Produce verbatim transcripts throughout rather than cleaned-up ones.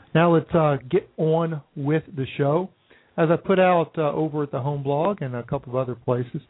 Now let's uh, get on with the show. As I put out uh, over at the home blog and a couple of other places,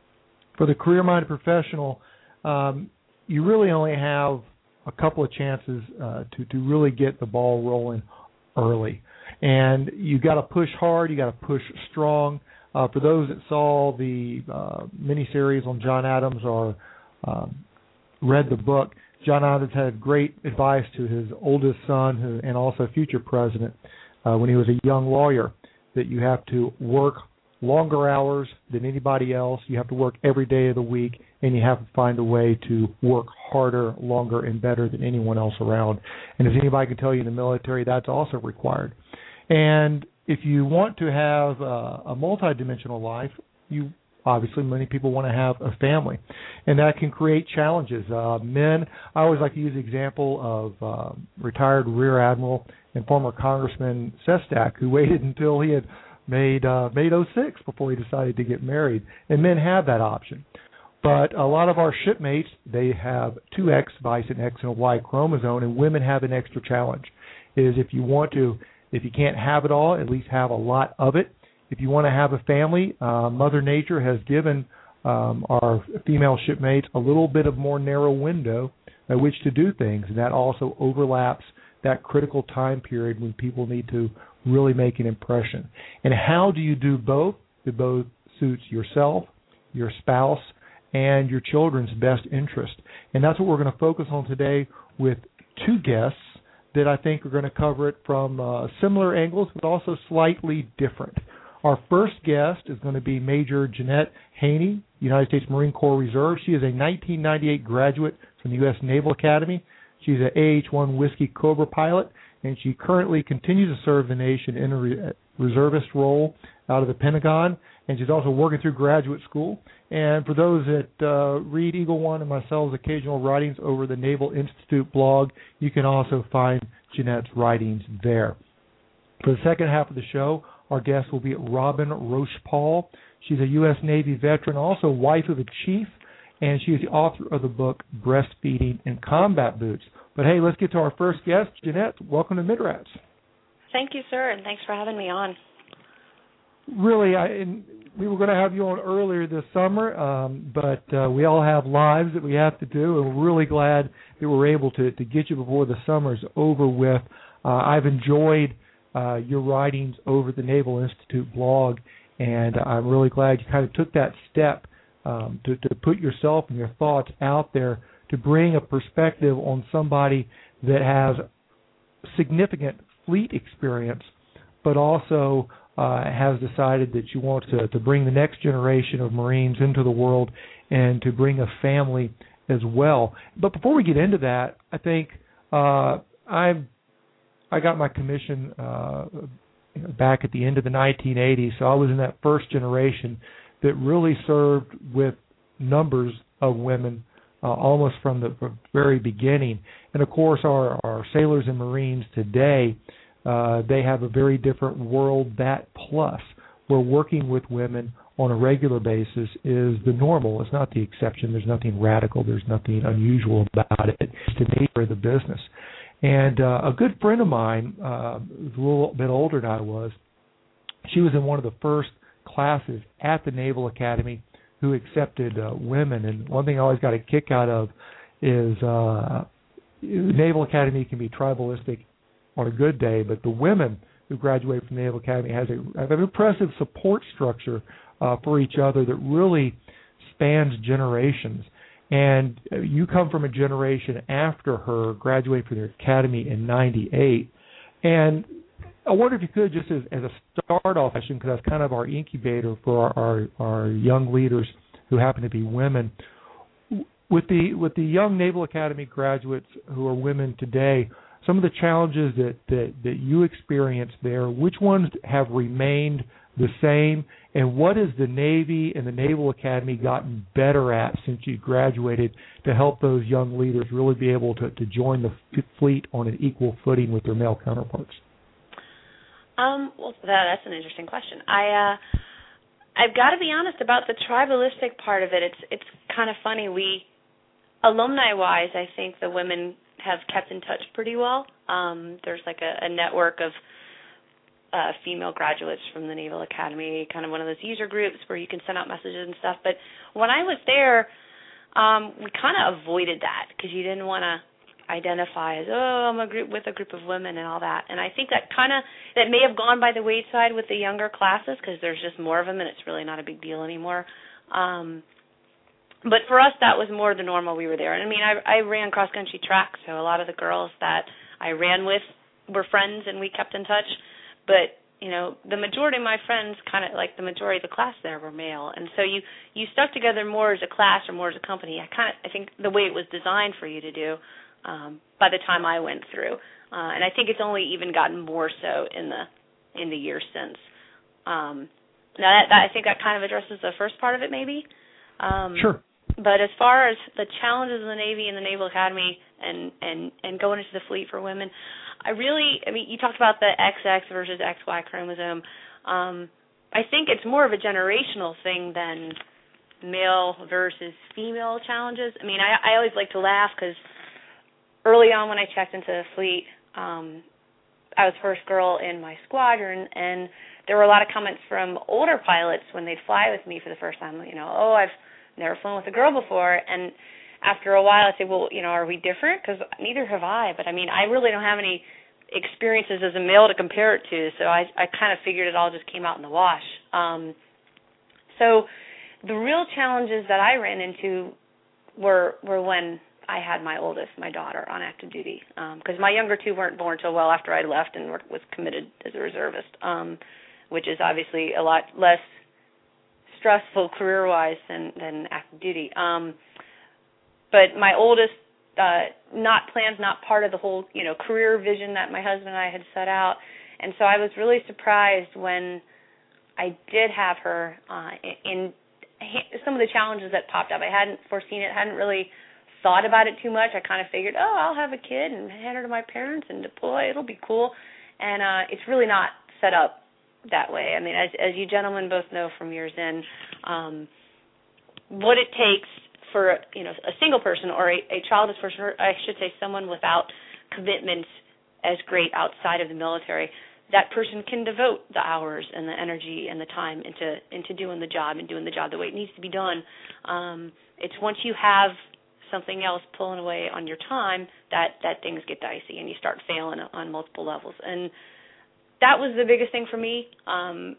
for the career-minded professional, um, you really only have a couple of chances uh, to, to really get the ball rolling early. And you got to push hard, you got to push strong. Uh, for those that saw the uh, miniseries on John Adams or um, read the book, John Adams had great advice to his oldest son who, and also future president uh, when he was a young lawyer, that you have to work longer hours than anybody else. You have to work every day of the week, and you have to find a way to work harder, longer, and better than anyone else around. And as anybody can tell you in the military, that's also required. And if you want to have uh, a multidimensional life, you obviously many people want to have a family, and that can create challenges. Uh, men, I always like to use the example of uh, retired Rear Admiral and former Congressman Sestak, who waited until he had made uh, made oh six before he decided to get married. And men have that option. But a lot of our shipmates, they have two X, vice an X and a Y chromosome, and women have an extra challenge. Is if you want to, if you can't have it all, at least have a lot of it. If you want to have a family, uh, Mother Nature has given um, our female shipmates a little bit of more narrow window by which to do things, and that also overlaps that critical time period when people need to really make an impression. And how do you do both? It both suits yourself, your spouse, and your children's best interest. And that's what we're going to focus on today with two guests that I think are going to cover it from uh, similar angles, but also slightly different. Our first guest is going to be Major Jeanette Haney, United States Marine Corps Reserve. She is a nineteen ninety-eight graduate from the U S Naval Academy. She's an A H one Whiskey Cobra pilot, and she currently continues to serve the nation in a re- reservist role out of the Pentagon, and she's also working through graduate school. And for those that uh, read Eagle One and myself's occasional writings over the Naval Institute blog, you can also find Jeanette's writings there. For the second half of the show, our guest will be Robin Roche-Paul. She's a U S Navy veteran, also wife of a chief, and she is the author of the book Breastfeeding in Combat Boots. But hey, let's get to our first guest. Jeanette, welcome to Midrats. Thank you, sir, and thanks for having me on. Really, I, and we were going to have you on earlier this summer, um, but uh, we all have lives that we have to do, and we're really glad that we're able to, to get you before the summer's over with. Uh, I've enjoyed uh, your writings over the Naval Institute blog, and I'm really glad you kind of took that step um, to, to put yourself and your thoughts out there to bring a perspective on somebody that has significant fleet experience, but also uh, has decided that you want to, to bring the next generation of Marines into the world and to bring a family as well. But before we get into that, I think uh, I've I got my commission uh, back at the end of the nineteen eighties, so I was in that first generation that really served with numbers of women uh, almost from the very beginning. And, of course, our, our sailors and Marines today, uh, they have a very different world. That plus, where working with women on a regular basis is the normal. It's not the exception. There's nothing radical. There's nothing unusual about it. It's the nature of the business. And uh, a good friend of mine, uh, who's a little bit older than I was, she was in one of the first classes at the Naval Academy who accepted uh, women. And one thing I always got a kick out of is uh, the Naval Academy can be tribalistic on a good day, but the women who graduate from the Naval Academy has, a, have an impressive support structure uh, for each other that really spans generations. And you come from a generation after her, graduating from the Academy in ninety-eight. And I wonder if you could, just as, as a start-off session, because that's kind of our incubator for our, our, our young leaders who happen to be women, with the with the young Naval Academy graduates who are women today, some of the challenges that, that, that you experienced there, which ones have remained the same, and what has the Navy and the Naval Academy gotten better at since you graduated to help those young leaders really be able to, to join the fleet on an equal footing with their male counterparts? Um, well, that, that's an interesting question. I, uh, I've got to be honest about the tribalistic part of it. It's it's kind of funny. We, alumni-wise, I think the women have kept in touch pretty well. Um, there's like a, a network of uh, female graduates from the Naval Academy, kind of one of those user groups where you can send out messages and stuff. But when I was there, um, we kind of avoided that because you didn't want to identify as, oh, I'm a group with a group of women and all that. And I think that kind of, that may have gone by the wayside with the younger classes because there's just more of them and it's really not a big deal anymore. Um, but for us, that was more the normal. We were there. And I mean, I, I ran cross-country track, so a lot of the girls that I ran with were friends and we kept in touch. But, you know, the majority of my friends, kind of like the majority of the class there, were male. And so you, you stuck together more as a class or more as a company. I kind of, I think the way it was designed for you to do um, by the time I went through. Uh, and I think it's only even gotten more so in the in the years since. Um, now, that, that, I think that kind of addresses the first part of it, maybe. Um, sure. But as far as the challenges in the Navy and the Naval Academy and, and, and going into the fleet for women, I really, I mean, you talked about the X X versus X Y chromosome. Um, I think it's more of a generational thing than male versus female challenges. I mean, I, I always like to laugh because early on when I checked into the fleet, um, I was first girl in my squadron, and there were a lot of comments from older pilots when they'd fly with me for the first time, you know, oh, I've never flown with a girl before, and after a while I say, well, you know, are we different? Because neither have I, but I mean, I really don't have any experiences as a male to compare it to, so I, I kind of figured it all just came out in the wash. Um, so the real challenges that I ran into were were when I had my oldest, my daughter, on active duty, because um, my younger two weren't born till well after I left and were, was committed as a reservist, um, which is obviously a lot less stressful career-wise than, than active duty. Um, but my oldest, uh, not planned, not part of the whole, you know, career vision that my husband and I had set out. And so I was really surprised when I did have her uh, in, in some of the challenges that popped up. I hadn't foreseen it, hadn't really thought about it too much. I kind of figured, oh, I'll have a kid and hand her to my parents and deploy. It'll be cool. And uh, it's really not set up that way. I mean, as, as you gentlemen both know from years in, um, what it takes for, you know, a single person or a, a childless person, or I should say someone without commitments as great outside of the military, that person can devote the hours and the energy and the time into into doing the job and doing the job the way it needs to be done. Um, it's once you have something else pulling away on your time that, that things get dicey and you start failing on multiple levels. And that was the biggest thing for me. Um,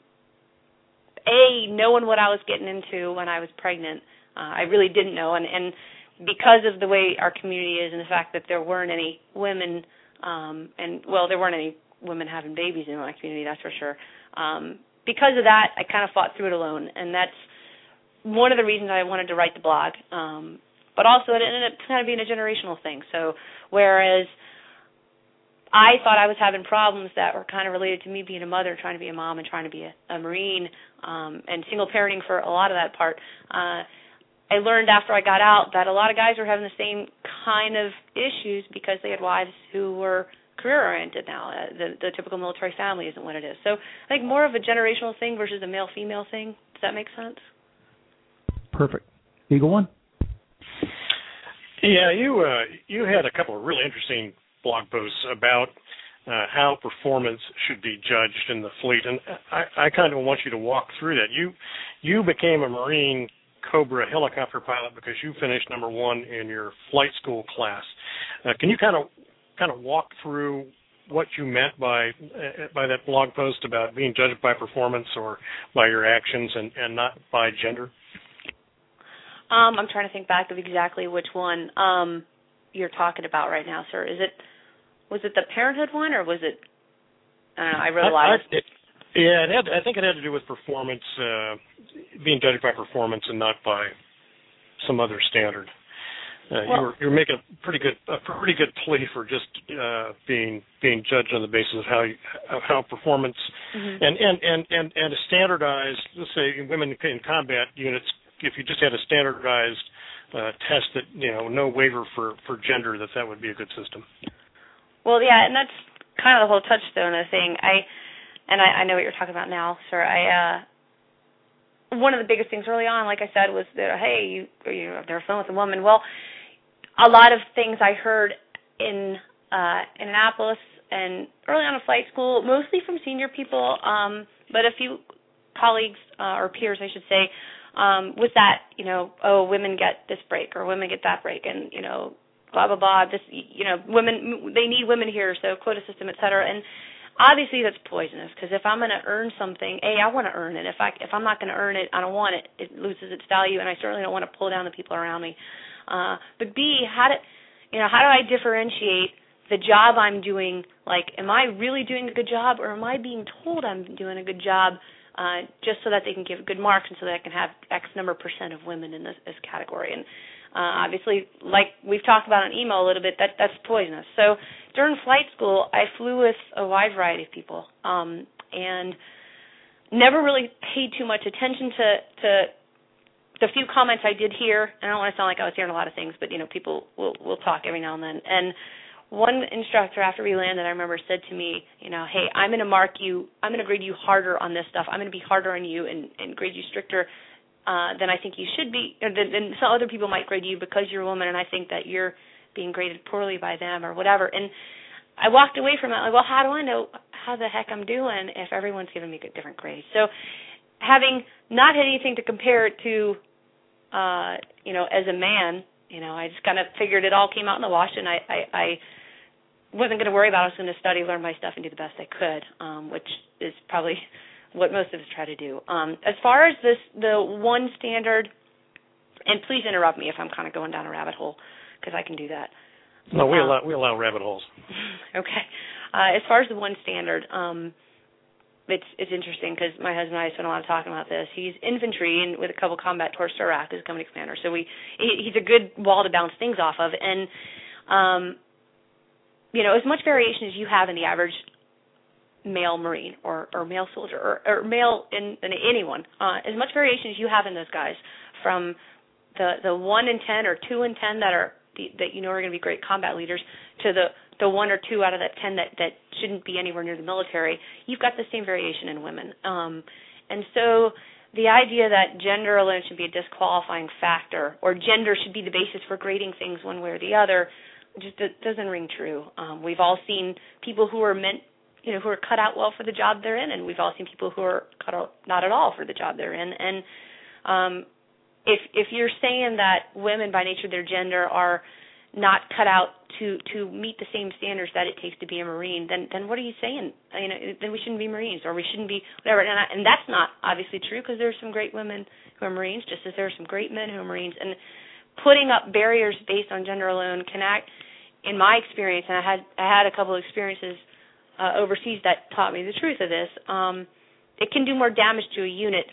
A, knowing what I was getting into when I was pregnant, uh, I really didn't know. And, and because of the way our community is and the fact that there weren't any women, um, and, well, there weren't any women having babies in my community, that's for sure. Um, because of that, I kind of fought through it alone. And that's one of the reasons I wanted to write the blog. Um, but also it ended up kind of being a generational thing. So whereas I thought I was having problems that were kind of related to me being a mother, trying to be a mom, and trying to be a, a Marine, um, and single parenting for a lot of that part. Uh, I learned after I got out that a lot of guys were having the same kind of issues because they had wives who were career-oriented now. Uh, the, the typical military family isn't what it is. So I think more of a generational thing versus a male-female thing. Does that make sense? Perfect. Eagle One? Yeah, you uh, you had a couple of really interesting blog posts about uh, how performance should be judged in the fleet, and I, I kind of want you to walk through that. You you became a Marine Cobra helicopter pilot because you finished number one in your flight school class. Uh, can you kind of kind of walk through what you meant by uh, by that blog post about being judged by performance or by your actions and, and not by gender? Um, I'm trying to think back of exactly which one um, you're talking about right now, sir. Is it was it the parenthood one, or was it? I don't know. I wrote a lot. I, I, of... it, yeah, it had, I think it had to do with performance, uh, being judged by performance and not by some other standard. Uh, well, you were you were making a pretty good a pretty good plea for just uh, being being judged on the basis of how you, of how performance mm-hmm. and, and, and, and, and a standardized, let's say, women in combat units. If you just had a standardized uh, test that, you know, no waiver for, for gender, that that would be a good system. Well, yeah, and that's kind of the whole touchstone of the thing. I and I, I know what you're talking about now, sir. I uh, one of the biggest things early on, like I said, was that hey, you you know, they're flown with a woman. Well, a lot of things I heard in uh, in Annapolis and early on in flight school, mostly from senior people, um, but a few colleagues uh, or peers, I should say, um, was that, you know, oh, women get this break or women get that break, and, you know, blah, blah, blah, this, you know, women, they need women here, so quota system, et cetera. And obviously that's poisonous, because if I'm going to earn something, A, I want to earn it. If, I, if I'm not going to earn it, I don't want it. It loses its value, and I certainly don't want to pull down the people around me. Uh, but B, how do, you know, how do I differentiate the job I'm doing? Like, am I really doing a good job, or am I being told I'm doing a good job uh, just so that they can give good marks and so that I can have X number of percent of women in this, this category? And uh, obviously, like we've talked about on email a little bit, that that's poisonous. So during flight school, I flew with a wide variety of people um, and never really paid too much attention to, to the few comments I did hear. And I don't want to sound like I was hearing a lot of things, but, you know, people will, will talk every now and then. And one instructor after we landed, I remember, said to me, you know, hey, I'm going to mark you, I'm going to grade you harder on this stuff. I'm going to be harder on you and, and grade you stricter uh, than I think you should be, or than, than some other people might grade you because you're a woman, and I think that you're being graded poorly by them or whatever. And I walked away from it like, well, how do I know how the heck I'm doing if everyone's giving me different grades? So having not had anything to compare it to, uh, you know, as a man, you know, I just kind of figured it all came out in the wash, and I, I, I wasn't going to worry about it. I was going to study, learn my stuff, and do the best I could, um, which is probably what most of us try to do. Um, as far as this, the one standard, and please interrupt me if I'm kind of going down a rabbit hole, because I can do that. No, we um, allow we allow rabbit holes. Okay. Uh, as far as the one standard, um, it's it's interesting because my husband and I spent a lot of talking about this. He's infantry and with a couple combat tours to Iraq as a company commander, so we he, he's a good wall to bounce things off of. And um, you know, as much variation as you have in the average male Marine or, or male soldier or, or male in, in anyone, uh, as much variation as you have in those guys, from the the one in ten or two in ten that are the, that you know are going to be great combat leaders to the the one or two out of that ten that, that shouldn't be anywhere near the military, you've got the same variation in women. Um, and so the idea that gender alone should be a disqualifying factor, or gender should be the basis for grading things one way or the other, just doesn't ring true. Um, we've all seen people who are meant, you know, who are cut out well for the job they're in, and we've all seen people who are cut out not at all for the job they're in. And um, if if you're saying that women by nature of their gender are not cut out to, to meet the same standards that it takes to be a Marine, then then what are you saying? You know, then we shouldn't be Marines, or we shouldn't be whatever. And, I, and that's not obviously true, because there's some great women who are Marines, just as there are some great men who are Marines. And putting up barriers based on gender alone can act, in my experience, and I had I had a couple of experiences uh, overseas that taught me the truth of this. Um, it can do more damage to a unit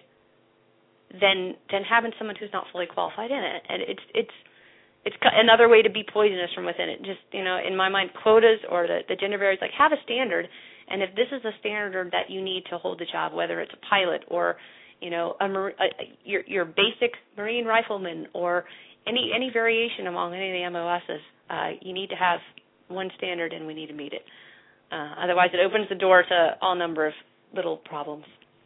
than than having someone who's not fully qualified in it. And it's it's it's another way to be poisonous from within it. Just, you know, in my mind, quotas or the, the gender barriers, like, have a standard, and if this is a standard that you need to hold the job, whether it's a pilot or, you know, a, a, your your basic Marine rifleman or any any variation among any of the M O Ss, uh, you need to have one standard, and we need to meet it. Uh, otherwise, it opens the door to all number of little problems.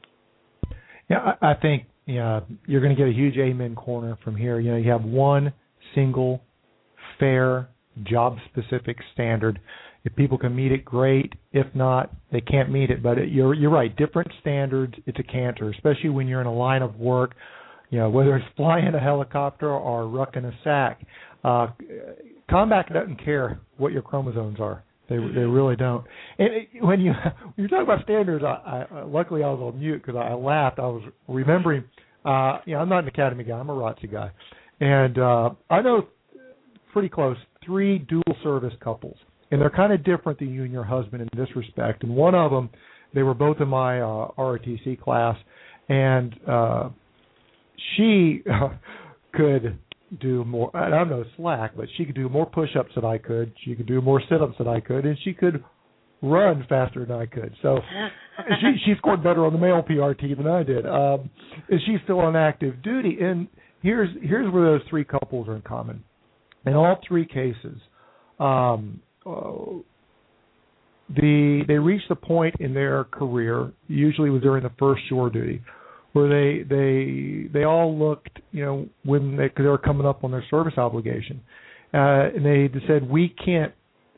Yeah, I, I think yeah, you're going to get a huge amen corner from here. You know, you have one single, fair, job-specific standard. If people can meet it, great. If not, they can't meet it. But it, you're you're right. Different standards, it's a canter, especially when you're in a line of work. You know, whether it's flying a helicopter or rucking a sack. Uh, combat doesn't care what your chromosomes are. They they really don't. And it, when you when you're talking about standards, I, I luckily I was on mute because I laughed. I was remembering. Uh, you know, I'm not an academy guy. I'm a R O T C guy. And uh, I know pretty close three dual service couples, and they're kind of different than you and your husband in this respect. And one of them, they were both in my uh, R O T C class, and uh, she could do more. And I'm no slack, but she could do more push-ups than I could. She could do more sit-ups than I could, and she could run faster than I could. So she she scored better on the male P R T than I did. Um, and she's still on active duty. And here's here's where those three couples are in common. In all three cases, um, uh, the they reached the point in their career, usually was during the first shore duty, where they they they all looked, you know, when they, cause they were coming up on their service obligation, uh, and they said, we can't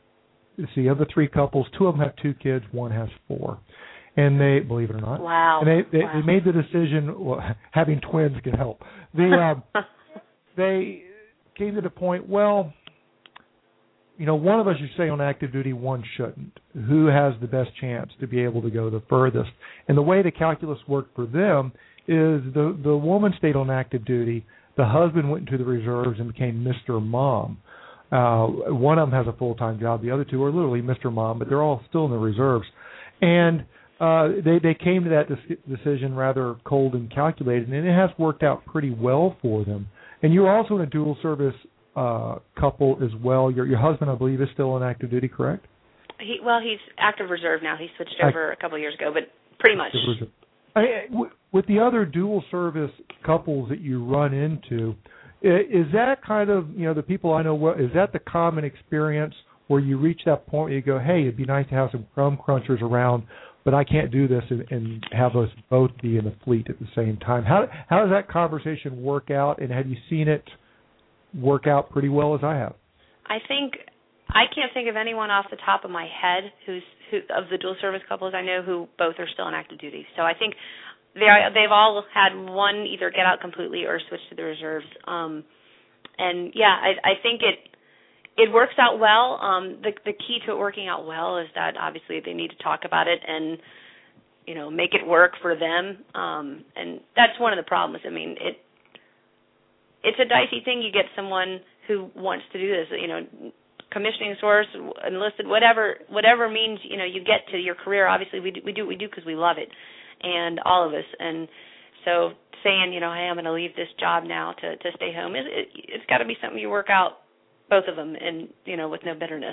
see, of the three couples, two of them have two kids, one has four. And they, believe it or not, wow. and they they, wow. they made the decision. Well, having twins can help. They uh, they came to the point. Well, you know, one of us should stay on active duty, one shouldn't. Who has the best chance to be able to go the furthest? And the way the calculus worked for them is the the woman stayed on active duty. The husband went into the reserves and became Mister Mom. Uh, one of them has a full time job. The other two are literally Mister Mom, but they're all still in the reserves. And Uh, they they came to that de- decision rather cold and calculated, and it has worked out pretty well for them. And you're also in a dual service uh, couple as well. Your your husband, I believe, is still on active duty, correct? He well, he's active reserve now. He switched over a couple of years ago, but pretty much. I, w- with the other dual service couples that you run into, is that kind of, you know, the people I know, is that the common experience where you reach that point where you go, hey, it'd be nice to have some crumb crunchers around, but I can't do this and, and have us both be in the fleet at the same time. How how does that conversation work out, and have you seen it work out pretty well as I have? I think I can't think of anyone off the top of my head who's who of the dual service couples I know who both are still on active duty. So I think they are, they've all had one either get out completely or switch to the reserves. Um, and yeah, I, I think it. It works out well. Um, the, the key to it working out well is that obviously they need to talk about it and, you know, make it work for them. Um, and that's one of the problems. I mean, it it's a dicey thing. You get someone who wants to do this, you know, commissioning source, enlisted, whatever whatever means, you know, you get to your career. Obviously, we do, we do what we do because we love it, and all of us. And so saying, you know, hey, I'm going to leave this job now to, to stay home, it, it, it's got to be something you work out, both of them, and, you know, with no bitterness.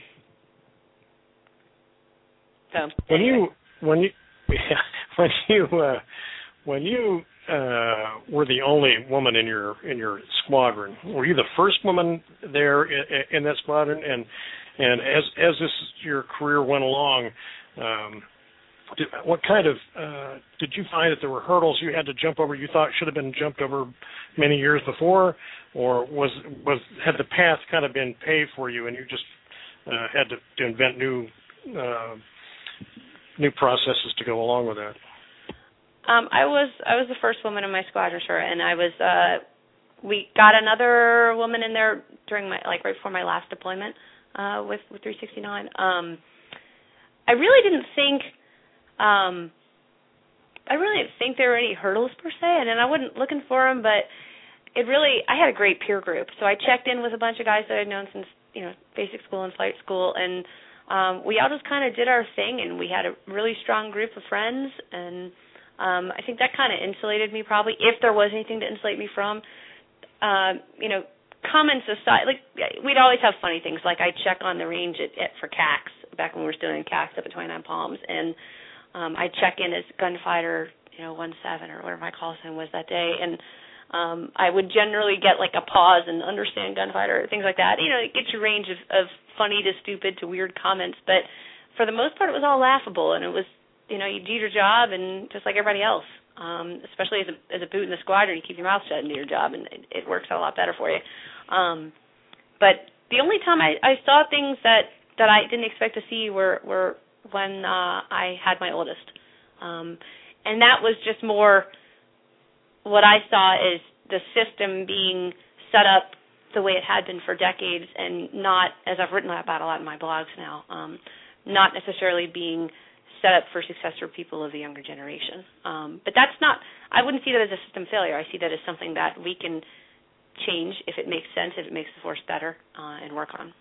So when anyway. you when you yeah, when you uh, when you uh, were the only woman in your in your squadron, were you the first woman there in, in that squadron? And and as as this your career went along, um, did, what kind of uh, did you find that there were hurdles you had to jump over? You thought should have been jumped over many years before, or was was had the path kind of been paved for you, and you just uh, had to, to invent new uh, new processes to go along with that? Um, I was I was the first woman in my squadron, sure, and I was. Uh, we got another woman in there during my like right before my last deployment uh, with with three sixty-nine. Um, I really didn't think. Um, I really didn't think there were any hurdles per se, and then I wasn't looking for them, but it really, I had a great peer group. So I checked in with a bunch of guys that I'd known since, you know, basic school and flight school, and um, we all just kind of did our thing, and we had a really strong group of friends, and um, I think that kind of insulated me probably, if there was anything to insulate me from, uh, you know, common society, like we'd always have funny things, like I'd check on the range at, at for C A Cs, back when we were still in C A Cs up at twenty-nine Palms, and Um, I check in as gunfighter, you know, one seven or whatever my call sign was that day, and um, I would generally get like a pause and understand gunfighter, things like that. You know, it gets your range of, of funny to stupid to weird comments, but for the most part, it was all laughable, and it was, you know, you do your job, and just like everybody else, um, especially as a as a boot in the squadron, you keep your mouth shut and do your job, and it, it works out a lot better for you. Um, but the only time I, I saw things that, that I didn't expect to see were were when uh, I had my oldest. Um, and that was just more what I saw as the system being set up the way it had been for decades, and not, as I've written about a lot in my blogs now, um, not necessarily being set up for success for people of the younger generation. Um, but that's not, I wouldn't see that as a system failure. I see that as something that we can change if it makes sense, if it makes the force better, uh, and work on.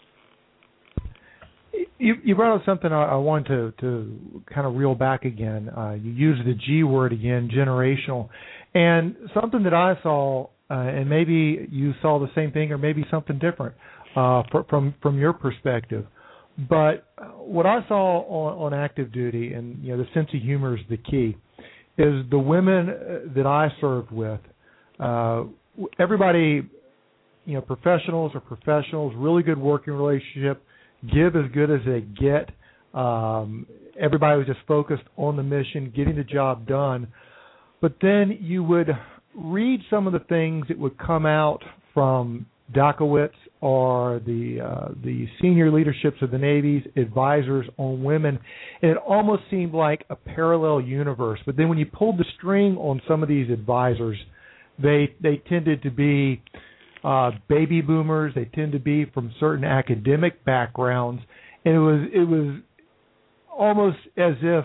You, you brought up something I, I want to, to kind of reel back again. Uh, you used the G word again, generational. And something that I saw, uh, and maybe you saw the same thing or maybe something different uh, for, from from your perspective. But what I saw on, on active duty, and you know, the sense of humor is the key, is the women that I served with, uh, everybody, you know, professionals are professionals, really good working relationship, give as good as they get. Um, everybody was just focused on the mission, getting the job done. But then you would read some of the things that would come out from Dakowitz are the uh, the senior leaderships of the Navy's advisors on women, and it almost seemed like a parallel universe. But then when you pulled the string on some of these advisors, they they tended to be uh, baby boomers. They tend to be from certain academic backgrounds, and it was it was almost as if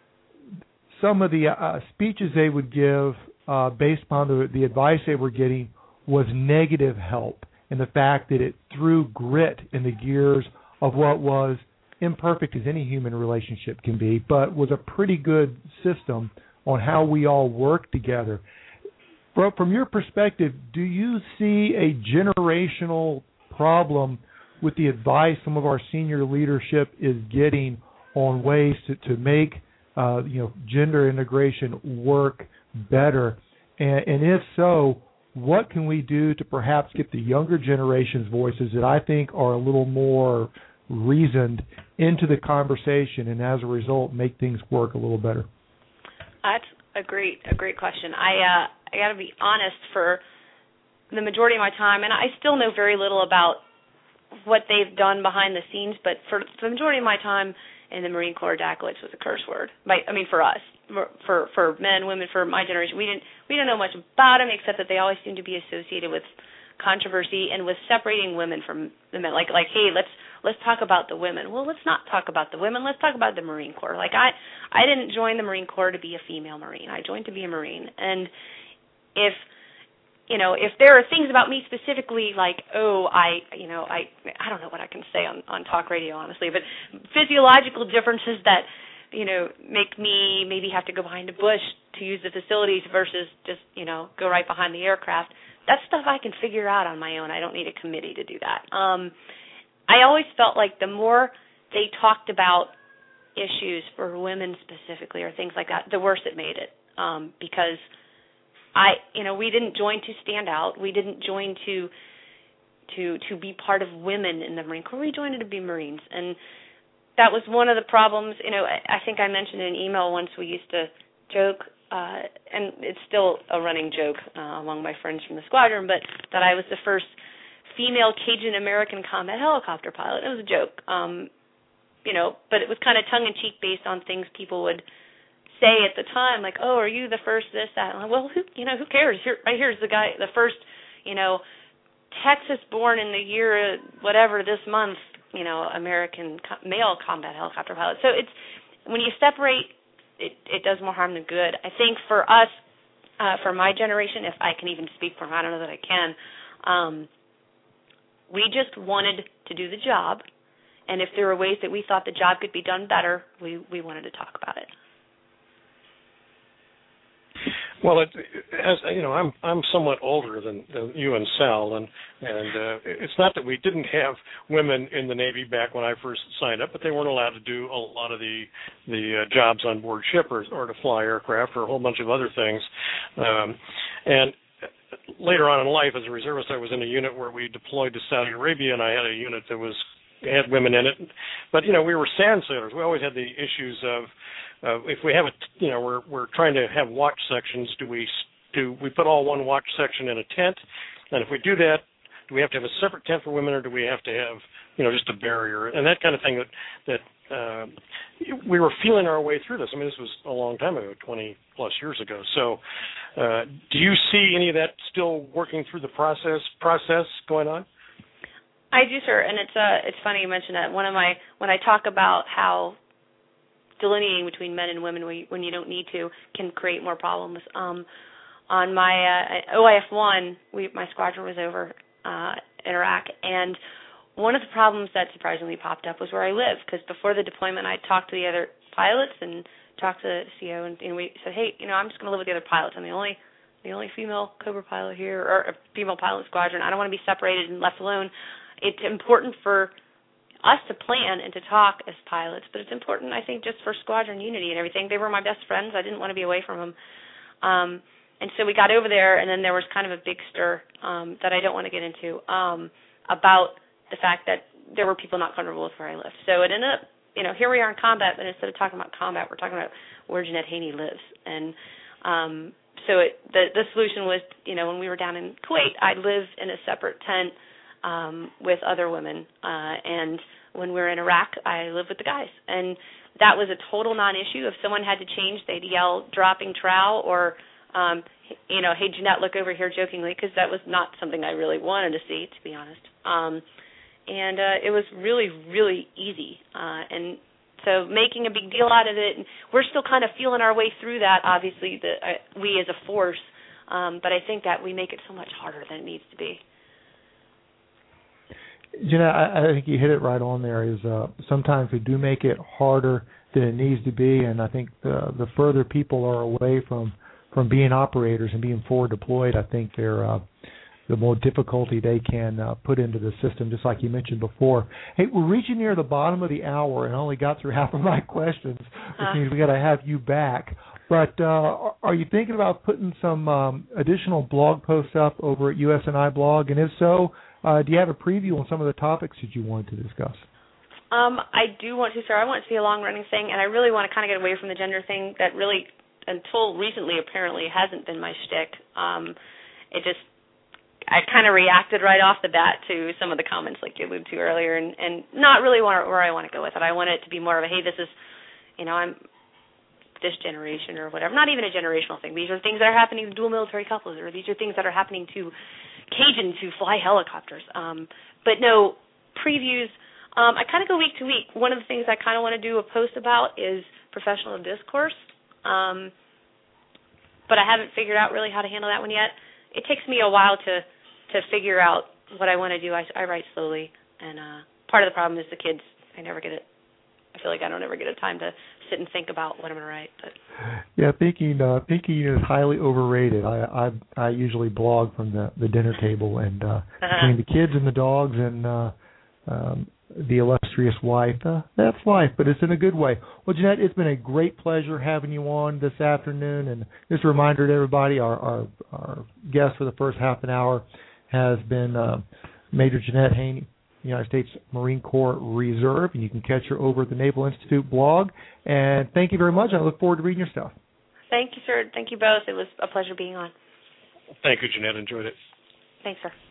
some of the uh, speeches they would give uh, based upon the, the advice they were getting was negative help, and the fact that it threw grit in the gears of what was imperfect as any human relationship can be, but was a pretty good system on how we all work together. From, from your perspective, do you see a generational problem with the advice some of our senior leadership is getting on ways to, to make uh, you know gender integration work better? And, and if so, what can we do to perhaps get the younger generation's voices that I think are a little more reasoned into the conversation, and as a result, make things work a little better? That's a great, a great question. I, uh, I got to be honest. For the majority of my time, and I still know very little about what they've done behind the scenes, but for the majority of my time in the Marine Corps, Dakowitz was a curse word. By, I mean, for us, for for men, women, for my generation, we didn't we didn't know much about them except that they always seemed to be associated with controversy and with separating women from the men. Like like, hey, let's let's talk about the women. Well, let's not talk about the women. Let's talk about the Marine Corps. Like I I didn't join the Marine Corps to be a female Marine. I joined to be a Marine. And if you know, if there are things about me specifically, like, oh, I, you know, I, I don't know what I can say on, on talk radio, honestly, but physiological differences that, you know, make me maybe have to go behind a bush to use the facilities versus just, you know, go right behind the aircraft. That's stuff I can figure out on my own. I don't need a committee to do that. Um, I always felt like the more they talked about issues for women specifically or things like that, the worse it made it, um, because I, you know, we didn't join to stand out. We didn't join to to to be part of women in the Marine Corps. We joined to be Marines, and that was one of the problems. You know, I, I think I mentioned in an email once we used to joke, uh, and it's still a running joke uh, among my friends from the squadron, but that I was the first female Cajun American combat helicopter pilot. It was a joke, um, you know, but it was kind of tongue-in-cheek based on things people would say at the time, like, oh, are you the first this, that? And I'm like, well, who, you know, who cares? Here, right here's the guy, the first, you know, Texas-born in the year whatever this month, you know, American co- male combat helicopter pilot. So it's when you separate, it, it does more harm than good. I think for us, uh, for my generation, if I can even speak for them, I don't know that I can. Um, we just wanted to do the job, and if there were ways that we thought the job could be done better, we we wanted to talk about it. Well, it, as you know, I'm I'm somewhat older than, than you and Sal, and and uh, it's not that we didn't have women in the Navy back when I first signed up, but they weren't allowed to do a lot of the the uh, jobs on board ship or, or to fly aircraft or a whole bunch of other things. Um, and later on in life, as a reservist, I was in a unit where we deployed to Saudi Arabia, and I had a unit that was had women in it. But you know, we were sand sailors. We always had the issues of Uh, if we have a, you know, we're we're trying to have watch sections. Do we do we put all one watch section in a tent? And if we do that, do we have to have a separate tent for women, or do we have to have, you know, just a barrier and that kind of thing? That that uh, we were feeling our way through this. I mean, this was a long time ago, twenty plus years ago. So, uh, do you see any of that still working through the process process going on? I do, sir, and it's uh it's funny you mentioned that. One of my when I talk about how delineating between men and women when you don't need to can create more problems. Um, on my uh, O I F one, we, my squadron was over uh, in Iraq, and one of the problems that surprisingly popped up was where I live, because before the deployment, I talked to the other pilots and talked to the C O, and, and we said, hey, you know, I'm just going to live with the other pilots. I'm the only the only female Cobra pilot here, or a female pilot squadron. I don't want to be separated and left alone. It's important for us to plan and to talk as pilots, but it's important, I think, just for squadron unity and everything. They were my best friends. I didn't want to be away from them. Um, and so we got over there, and then there was kind of a big stir um, that I don't want to get into um, about the fact that there were people not comfortable with where I lived. So it ended up, you know, here we are in combat, but instead of talking about combat, we're talking about where Jeanette Haney lives. And um, so it, the, the solution was, you know, when we were down in Kuwait, I'd live in a separate tent um, with other women. Uh, and when we were in Iraq, I lived with the guys. And that was a total non-issue. If someone had to change, they'd yell, dropping trowel, or, um, you know, hey, Jeanette, look over here jokingly, because that was not something I really wanted to see, to be honest. Um, and uh, it was really, really easy. Uh, and so making a big deal out of it, and we're still kind of feeling our way through that, obviously, the, uh, we as a force, um, but I think that we make it so much harder than it needs to be. Jeanette, I, I think you hit it right on there, is uh, sometimes we do make it harder than it needs to be, and I think the, the further people are away from, from being operators and being forward deployed, I think they're uh, the more difficulty they can uh, put into the system, just like you mentioned before. Hey, we're reaching near the bottom of the hour, and I only got through half of my questions, which uh. means we got to have you back. But uh, are you thinking about putting some um, additional blog posts up over at U S N I Blog? And if so, uh, do you have a preview on some of the topics that you wanted to discuss? Um, I do want to, sir. I want it to be a long-running thing, and I really want to kind of get away from the gender thing that really, until recently, apparently hasn't been my shtick. Um, it just, I kind of reacted right off the bat to some of the comments like you alluded to earlier, and, and not really where, where I want to go with it. I want it to be more of a, hey, this is, you know, I'm this generation or whatever. Not even a generational thing. These are things that are happening to dual military couples, or these are things that are happening to Cajuns who fly helicopters. Um, but no, previews, um, I kind of go week to week. One of the things I kind of want to do a post about is professional discourse, um, but I haven't figured out really how to handle that one yet. It takes me a while to, to figure out what I want to do. I, I write slowly, and uh, part of the problem is the kids. I never get it. I feel like I don't ever get a time to sit and think about what I'm going to write. But. Yeah, thinking uh, thinking is highly overrated. I, I I usually blog from the, the dinner table, and uh, uh-huh. between the kids and the dogs and uh, um, the illustrious wife, uh, that's life, but it's in a good way. Well, Jeanette, it's been a great pleasure having you on this afternoon, and just a reminder to everybody, our our, our guest for the first half an hour has been uh, Major Jeanette Haney, United States Marine Corps Reserve, and you can catch her over at the Naval Institute blog. And thank you very much. I look forward to reading your stuff. Thank you, sir. Thank you both. It was a pleasure being on. Thank you, Jeanette. Enjoyed it. Thanks, sir.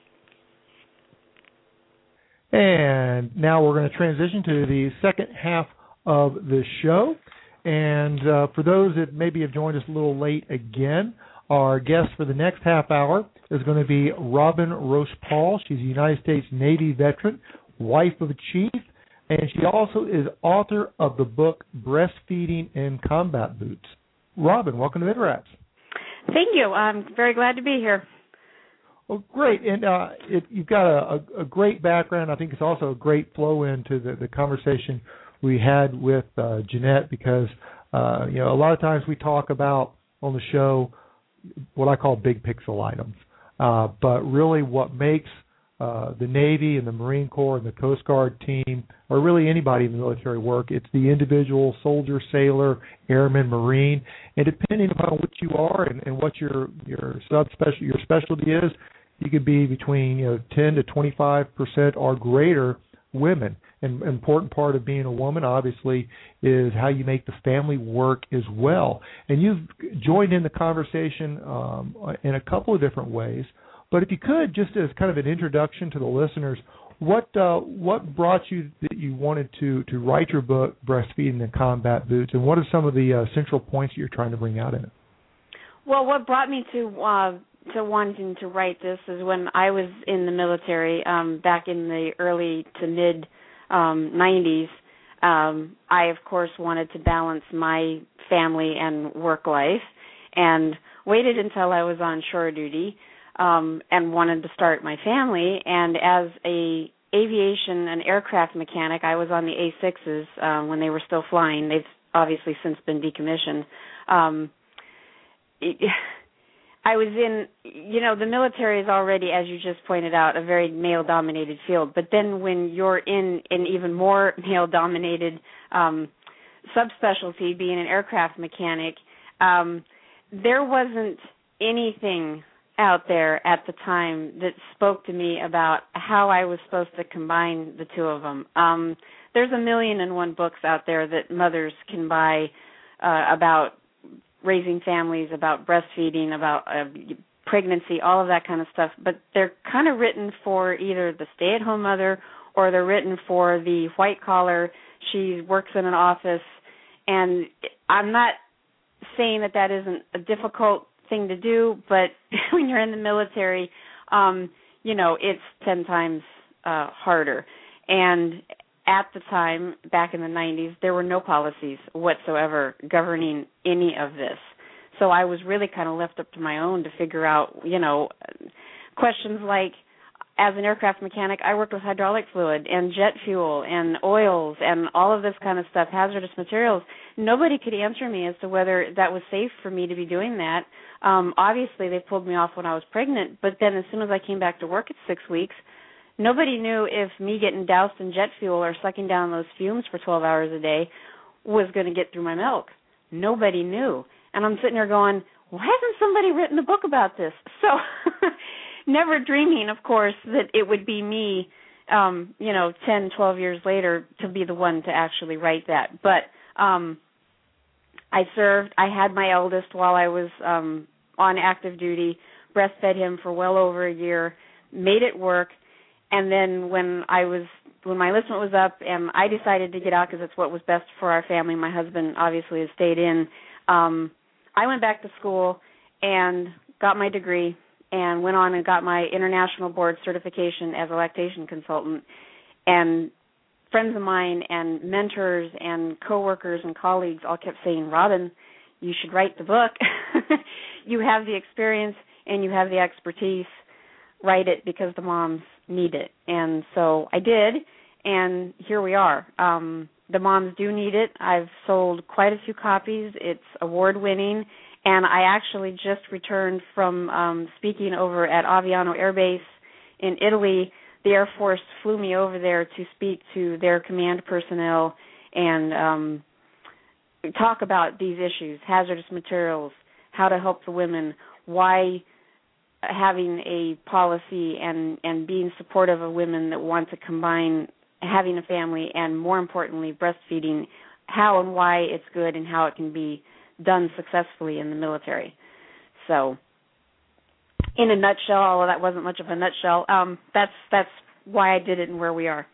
And now we're going to transition to the second half of the show. And uh, for those that maybe have joined us a little late again, our guest for the next half hour is going to be Robin Roche-Paul. She's a United States Navy veteran, wife of a chief, and she also is author of the book Breastfeeding in Combat Boots. Robin, welcome to InterApps. Thank you. I'm very glad to be here. Well, great. And uh, it, you've got a, a, a great background. I think it's also a great flow into the, the conversation we had with uh, Jeanette, because uh, you know, a lot of times we talk about on the show what I call big pixel items. Uh, but really what makes uh, the Navy and the Marine Corps and the Coast Guard team, or really anybody in the military work, it's the individual soldier, sailor, airman, Marine. And depending upon what you are and, and what your your subspecial your specialty is, you could be between you know ten to twenty-five percent or greater women. An important part of being a woman, obviously, is how you make the family work as well. And you've joined in the conversation um, in a couple of different ways. But if you could, just as kind of an introduction to the listeners, what uh, what brought you that you wanted to, to write your book, Breastfeeding in Combat Boots, and what are some of the uh, central points that you're trying to bring out in it? Well, what brought me to uh, to wanting to write this is when I was in the military um, back in the early to mid Um, nineties, um, I, of course, wanted to balance my family and work life, and waited until I was on shore duty um, and wanted to start my family. And as a aviation and aircraft mechanic, I was on the A sixes uh, when they were still flying. They've obviously since been decommissioned. Um, it, I was in, you know, the military is already, as you just pointed out, a very male-dominated field. But then when you're in an even more male-dominated um, subspecialty, being an aircraft mechanic, um, there wasn't anything out there at the time that spoke to me about how I was supposed to combine the two of them. Um, there's a million and one books out there that mothers can buy uh, about raising families, about breastfeeding, about uh, pregnancy, all of that kind of stuff. But they're kind of written for either the stay-at-home mother or they're written for the white collar. She works in an office, and I'm not saying that that isn't a difficult thing to do, but when you're in the military, um, you know, it's ten times uh, harder. And at the time, back in the nineties, there were no policies whatsoever governing any of this. So I was really kind of left up to my own to figure out, you know, questions like, as an aircraft mechanic, I worked with hydraulic fluid and jet fuel and oils and all of this kind of stuff, hazardous materials. Nobody could answer me as to whether that was safe for me to be doing that. Um, obviously, they pulled me off when I was pregnant, but then as soon as I came back to work at six weeks, nobody knew if me getting doused in jet fuel or sucking down those fumes for twelve hours a day was going to get through my milk. Nobody knew. And I'm sitting there going, why hasn't somebody written a book about this? So never dreaming, of course, that it would be me, um, you know, ten, twelve years later to be the one to actually write that. But um, I served. I had my eldest while I was um, on active duty, breastfed him for well over a year, made it work. And then when I was when my enlistment was up and I decided to get out because it's what was best for our family, my husband obviously has stayed in, um, I went back to school and got my degree and went on and got my international board certification as a lactation consultant. And friends of mine and mentors and coworkers and colleagues all kept saying, Robin, you should write the book. You have the experience and you have the expertise. Write it because the moms need it. And so I did, and here we are. Um, the moms do need it. I've sold quite a few copies. It's award-winning. And I actually just returned from um, speaking over at Aviano Air Base in Italy. The Air Force flew me over there to speak to their command personnel and um, talk about these issues, hazardous materials, how to help the women, why having a policy and, and being supportive of women that want to combine having a family and, more importantly, breastfeeding, how and why it's good and how it can be done successfully in the military. So, in a nutshell, although that wasn't much of a nutshell, um, that's that's why I did it and where we are.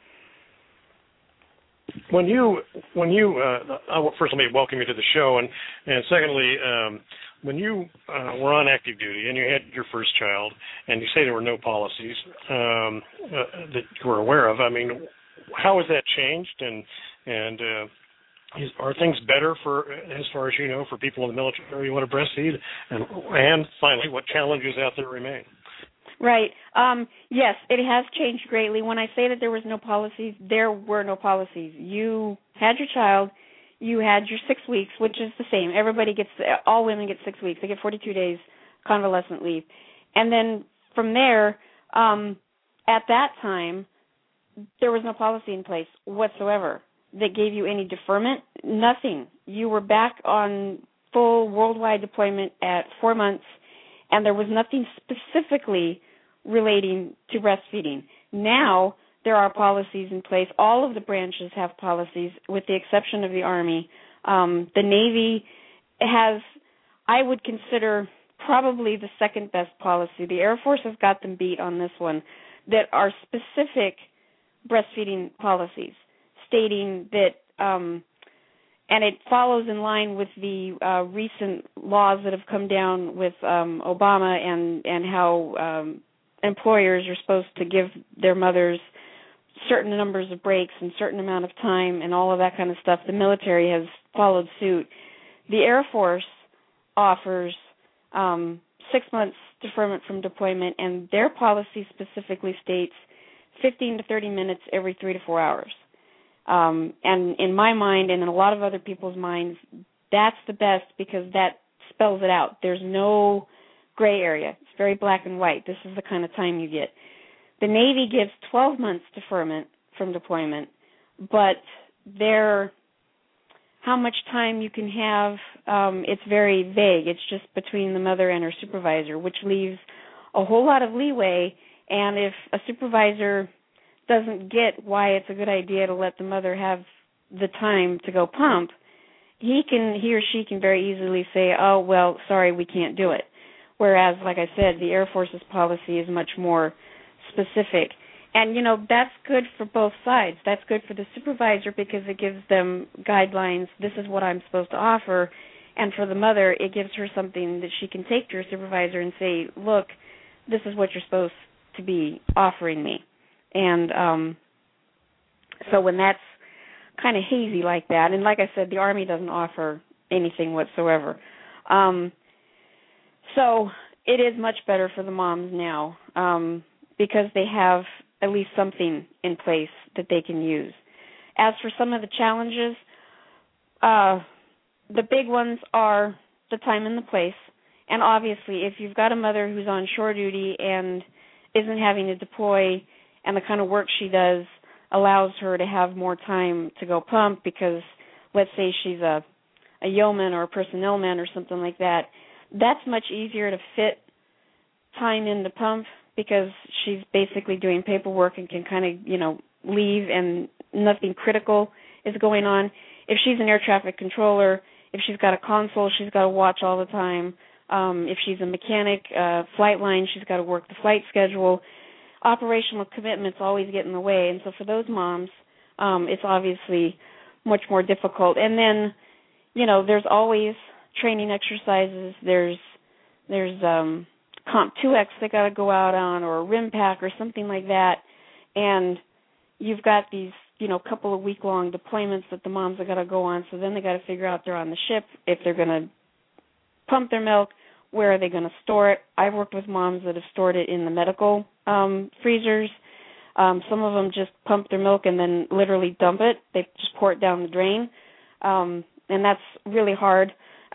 When you, when you, uh, I, first let me welcome you to the show, and and secondly, um, when you uh, were on active duty and you had your first child, and you say there were no policies um, uh, that you were aware of, I mean, how has that changed, and and uh, is, are things better for, as far as you know, for people in the military who want to breastfeed, and and finally, what challenges out there remain? Right. Um, yes, it has changed greatly. When I say that there was no policies, there were no policies. You had your child, you had your six weeks, which is the same. Everybody gets, all women get six weeks. They get forty-two days convalescent leave. And then from there, um, at that time, there was no policy in place whatsoever that gave you any deferment, nothing. You were back on full worldwide deployment at four months, and there was nothing specifically relating to breastfeeding. Now there are policies in place. All of the branches have policies, with the exception of the Army. Um, the Navy has, I would consider, probably the second best policy. The Air Force has got them beat on this one, that are specific breastfeeding policies, stating that, um, and it follows in line with the uh, recent laws that have come down with um, Obama and, and how um, employers are supposed to give their mothers certain numbers of breaks and certain amount of time and all of that kind of stuff. The military has followed suit. The Air Force offers um, six months deferment from deployment, and their policy specifically states fifteen to thirty minutes every three to four hours. Um, and in my mind and in a lot of other people's minds, that's the best because that spells it out. There's no gray area. It's very black and white. This is the kind of time you get. The Navy gives twelve months deferment from deployment, but their how much time you can have, um, it's very vague. It's just between the mother and her supervisor, which leaves a whole lot of leeway. And if a supervisor doesn't get why it's a good idea to let the mother have the time to go pump, he can he or she can very easily say, oh, well, sorry, we can't do it. whereas, like I said, the Air Force's policy is much more specific. And, you know, that's good for both sides. That's good for the supervisor because it gives them guidelines. This is what I'm supposed to offer. And for the mother, it gives her something that she can take to her supervisor and say, look, this is what you're supposed to be offering me. And um, so when that's kind of hazy like that, and like I said, the Army doesn't offer anything whatsoever. Um, so it is much better for the moms now um, because they have at least something in place that they can use. As for some of the challenges, uh, the big ones are the time and the place. And obviously, if you've got a mother who's on shore duty and isn't having to deploy and the kind of work she does allows her to have more time to go pump because, let's say she's a, a yeoman or a personnel man or something like that, that's much easier to fit time in the pump because she's basically doing paperwork and can kind of, you know, leave and nothing critical is going on. If she's an air traffic controller, if she's got a console, she's got to watch all the time. Um, if she's a mechanic, uh, flight line, she's got to work the flight schedule. Operational commitments always get in the way, and so for those moms, um, it's obviously much more difficult. And then, you know, there's always training exercises. There's there's um, Comp two X they got to go out on, or a RIMPAC or something like that, and you've got these, you know, couple of week-long deployments that the moms have got to go on. So then they got to figure out they're on the ship if they're going to pump their milk. Where are they going to store it? I've worked with moms that have stored it in the medical um, freezers. Um, some of them just pump their milk and then literally dump it. They just pour it down the drain, um, and that's really hard.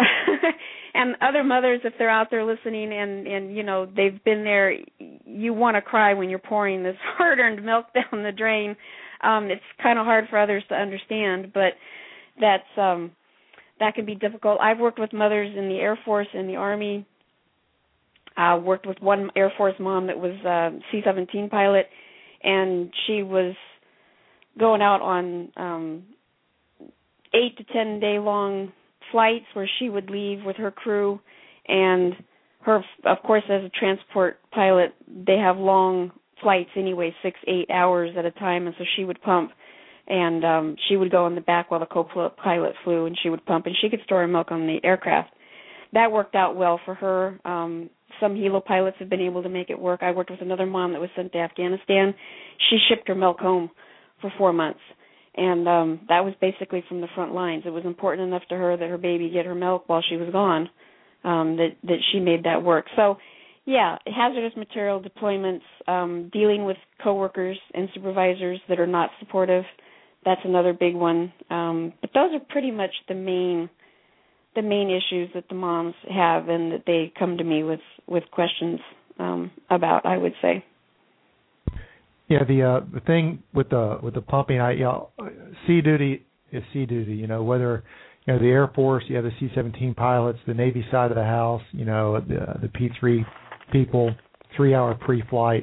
And other mothers, if they're out there listening and, and, you know, they've been there, you want to cry when you're pouring this hard-earned milk down the drain. Um, it's kind of hard for others to understand, but that's um, that can be difficult. I've worked with mothers in the Air Force and the Army. I uh, worked with one Air Force mom that was a C seventeen pilot, and she was going out on um, eight to ten day long flights where she would leave with her crew, and her, of course, as a transport pilot, they have long flights anyway, six, eight hours at a time, and so she would pump, and um, she would go in the back while the co-pilot flew, and she would pump, and she could store her milk on the aircraft. That worked out well for her. Um, some helo pilots have been able to make it work. I worked with another mom that was sent to Afghanistan. She shipped her milk home for four months. And um, that was basically from the front lines. It was important enough to her that her baby get her milk while she was gone, um, that, that she made that work. So, yeah, hazardous material deployments, um, dealing with coworkers and supervisors that are not supportive, that's another big one. Um, but those are pretty much the main the main issues that the moms have and that they come to me with, with questions um, about, I would say. Yeah, the uh, the thing with the with the pumping, I you know, sea duty is sea duty. You know, whether you know the Air Force, you have the C seventeen pilots, the Navy side of the house. You know, the the P three people, three hour pre-flight,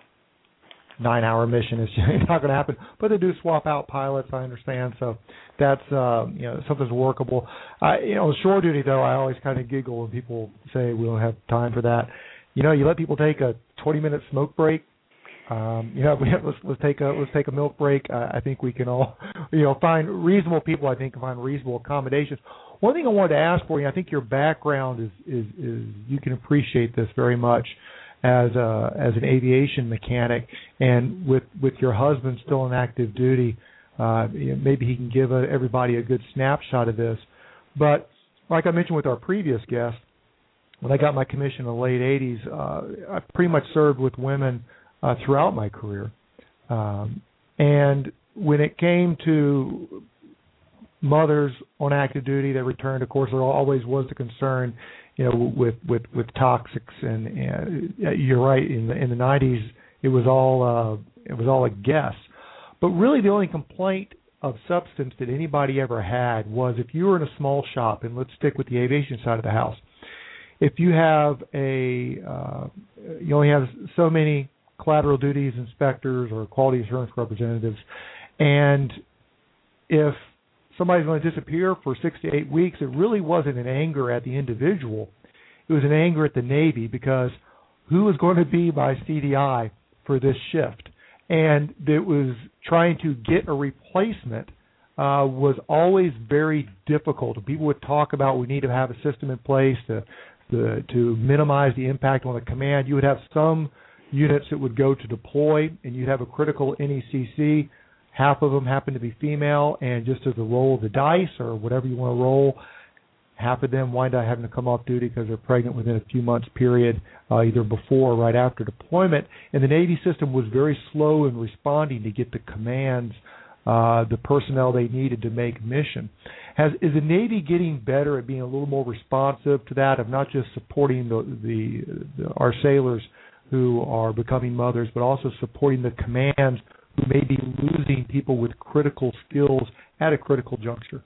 nine hour mission is not going to happen. But they do swap out pilots, I understand. So that's uh, you know something's workable. I you know shore duty though, I always kind of giggle when people say we don't have time for that. You know, you let people take a twenty minute smoke break. Um, you know, we have, let's let's take a let's take a milk break. Uh, I think we can all, you know, find reasonable people. I think can find reasonable accommodations. One thing I wanted to ask for you, I think your background is is, is you can appreciate this very much as a, as an aviation mechanic, and with with your husband still in active duty, uh, you know, maybe he can give a, everybody a good snapshot of this. But like I mentioned with our previous guest, when I got my commission in the late eighties, uh, I pretty much served with women Uh, throughout my career. Um, and when it came to mothers on active duty that returned, of course, there always was the concern, you know, with, with, with toxics. And, and you're right, in the, in the nineties, it was all uh, it was all a guess. But really the only complaint of substance that anybody ever had was if you were in a small shop, and let's stick with the aviation side of the house, if you have a, uh, you only have so many collateral duties inspectors or quality assurance representatives, and if somebody's going to disappear for six to eight weeks, it really wasn't an anger at the individual. It was an anger at the Navy because who was going to be my C D I for this shift? And it was trying to get a replacement uh, was always very difficult. People would talk about we need to have a system in place to, to to minimize the impact on the command. You would have some units that would go to deploy, and you'd have a critical N E C C. Half of them happen to be female, and just as a roll of the dice or whatever you want to roll, half of them wind up having to come off duty because they're pregnant within a few months period, uh, either before or right after deployment. And the Navy system was very slow in responding to get the commands, uh, the personnel they needed to make mission. Has, is the Navy getting better at being a little more responsive to that, of not just supporting the, the, the our sailors who are becoming mothers, but also supporting the commands who may be losing people with critical skills at a critical juncture?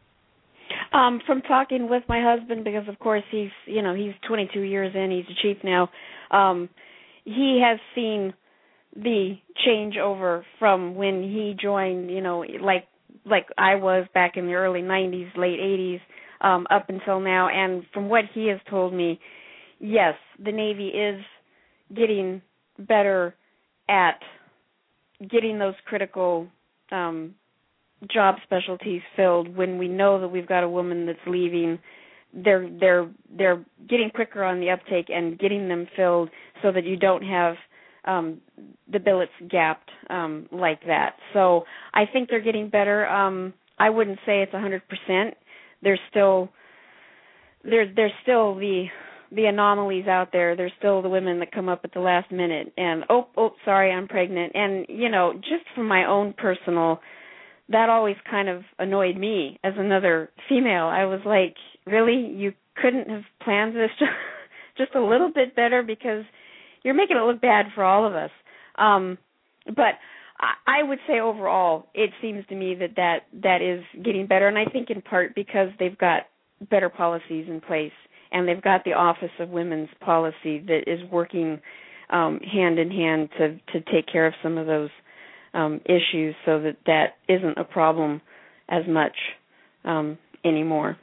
Um, from talking with my husband, because of course he's, you know, he's twenty-two years in, he's a chief now. Um, he has seen the changeover from when he joined, you know, like like I was back in the early nineties, late eighties, um, up until now. And from what he has told me, yes, the Navy is getting better at getting those critical um, job specialties filled. When we know that we've got a woman that's leaving, they're they're they're getting quicker on the uptake and getting them filled so that you don't have um, the billets gapped um, like that. So I think they're getting better. Um, I wouldn't say it's one hundred percent. There's still there's there's still the the anomalies out there. There's still the women that come up at the last minute and, oh, oh, sorry, I'm pregnant. And, you know, just from my own personal, that always kind of annoyed me as another female. I was like, really? You couldn't have planned this just a little bit better, because you're making it look bad for all of us. Um, but I would say overall it seems to me that, that that is getting better, and I think in part because they've got better policies in place. And they've got the Office of Women's Policy that is working um, hand in hand to, to take care of some of those um, issues, so that that isn't a problem as much um, anymore.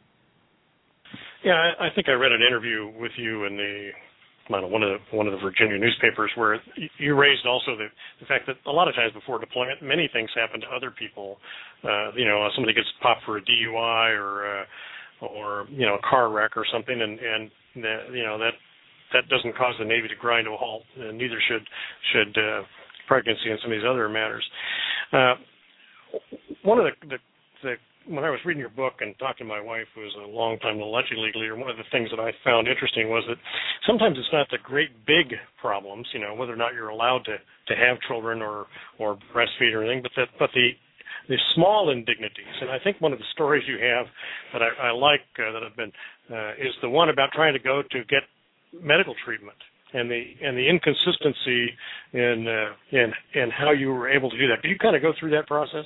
Yeah, I, I think I read an interview with you in the I don't know, one of the one of the Virginia newspapers where you raised also the, the fact that a lot of times before deployment, many things happen to other people. Uh, you know, somebody gets popped for a D U I or uh, or, you know, a car wreck or something, and, and the, you know, that that doesn't cause the Navy to grind to a halt, and neither should should uh, pregnancy and some of these other matters. Uh, one of the, the, the, when I was reading your book and talking to my wife, who is a long-time Legislative League leader, one of the things that I found interesting was that sometimes it's not the great big problems, you know, whether or not you're allowed to, to have children or, or breastfeed or anything, but that, but the the small indignities. And I think one of the stories you have that I, I like uh, that have been uh, is the one about trying to go to get medical treatment and the and the inconsistency in uh, in in how you were able to do that. Could you kind of go through that process?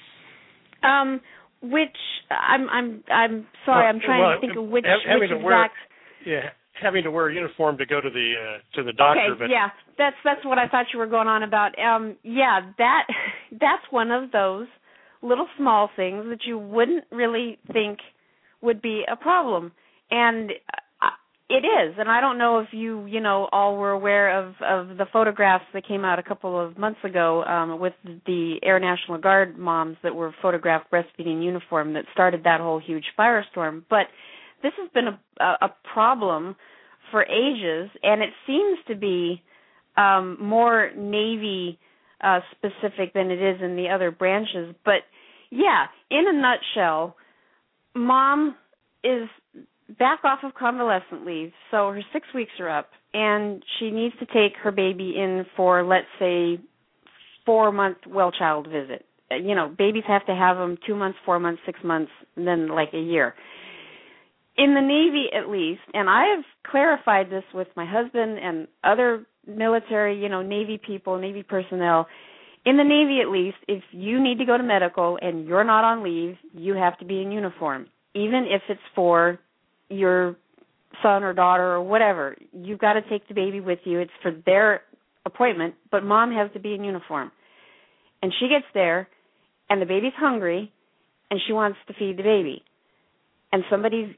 Um, which I'm I'm I'm sorry, I'm trying well, to think of which, having which to exact. Wear, yeah, having to wear a uniform to go to the uh, to the doctor. Okay, but yeah, that's that's what I thought you were going on about. Um, yeah, that that's one of those little small things that you wouldn't really think would be a problem, and uh, it is. And I don't know if you, you know, all were aware of, of the photographs that came out a couple of months ago um, with the Air National Guard moms that were photographed breastfeeding uniform that started that whole huge firestorm. But this has been a, a problem for ages, and it seems to be um, more Navy Uh, specific than it is in the other branches. But yeah, in a nutshell, mom is back off of convalescent leave, so her six weeks are up, and she needs to take her baby in for, let's say, four-month well-child visit. You know, babies have to have them two months, four months, six months, and then like a year. In the Navy, at least, and I have clarified this with my husband and other military, you know, Navy people, Navy personnel. In the Navy, at least, if you need to go to medical and you're not on leave, you have to be in uniform, even if it's for your son or daughter or whatever. You've got to take the baby with you. It's for their appointment, but mom has to be in uniform. And she gets there, and the baby's hungry, and she wants to feed the baby. And somebody's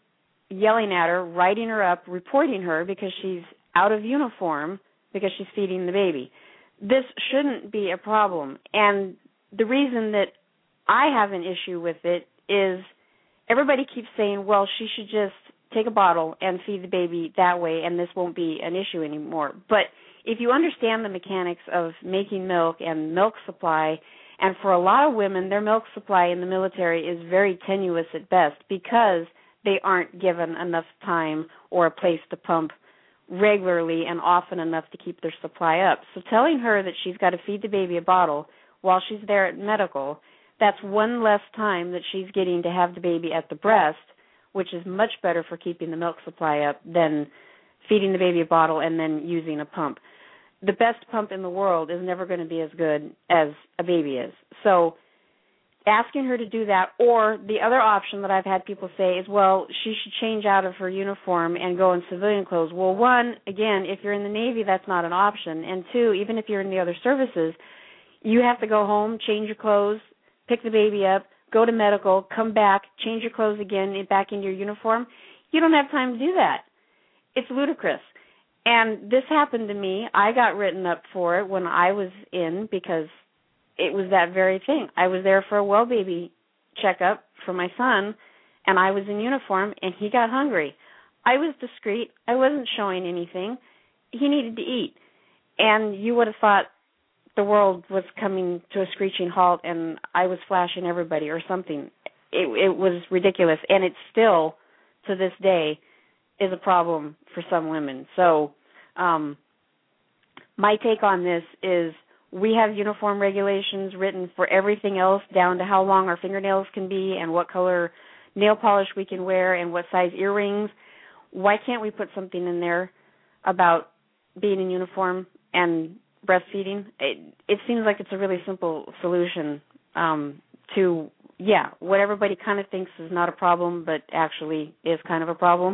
yelling at her, writing her up, reporting her because she's out of uniform because she's feeding the baby. This shouldn't be a problem. And the reason that I have an issue with it is everybody keeps saying, well, she should just take a bottle and feed the baby that way and this won't be an issue anymore. But if you understand the mechanics of making milk and milk supply, and for a lot of women, their milk supply in the military is very tenuous at best because they aren't given enough time or a place to pump regularly and often enough to keep their supply up. So telling her that she's got to feed the baby a bottle while she's there at medical, that's one less time that she's getting to have the baby at the breast, which is much better for keeping the milk supply up than feeding the baby a bottle and then using a pump. The best pump in the world is never going to be as good as a baby is. So asking her to do that, or the other option that I've had people say is, well, she should change out of her uniform and go in civilian clothes. Well, one, again, if you're in the Navy, that's not an option. And two, even if you're in the other services, you have to go home, change your clothes, pick the baby up, go to medical, come back, change your clothes again, back into your uniform. You don't have time to do that. It's ludicrous. And this happened to me. I got written up for it when I was in because it was that very thing. I was there for a well baby checkup for my son, and I was in uniform, and he got hungry. I was discreet. I wasn't showing anything. He needed to eat. And you would have thought the world was coming to a screeching halt, and I was flashing everybody or something. It, it was ridiculous, and it still, to this day, is a problem for some women. So um, my take on this is we have uniform regulations written for everything else, down to how long our fingernails can be and what color nail polish we can wear and what size earrings. Why can't we put something in there about being in uniform and breastfeeding? It, it seems like it's a really simple solution um, to, yeah, what everybody kind of thinks is not a problem, but actually is kind of a problem.